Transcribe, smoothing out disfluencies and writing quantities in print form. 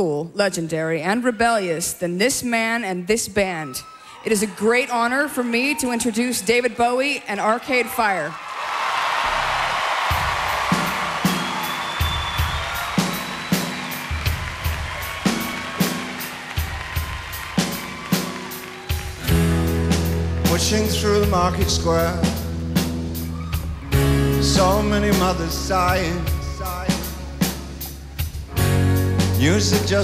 legendary and rebellious than this man and this band. It is a great honor for me to introduce David Bowie and Arcade Fire. Pushing through the market square, so many mothers sighing. Music just